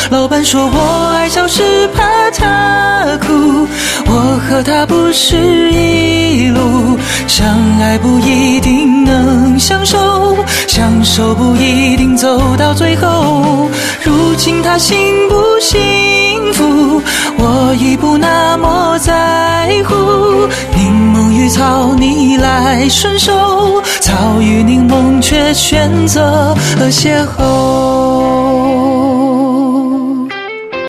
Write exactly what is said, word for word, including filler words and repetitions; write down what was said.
老板说我爱笑是怕他哭，我和他不是一路，相爱不一定能相守，相守不一定走到最后。如今他幸不幸福，我已不那么在乎。柠檬与草逆来顺受，草与柠檬却选择了邂逅。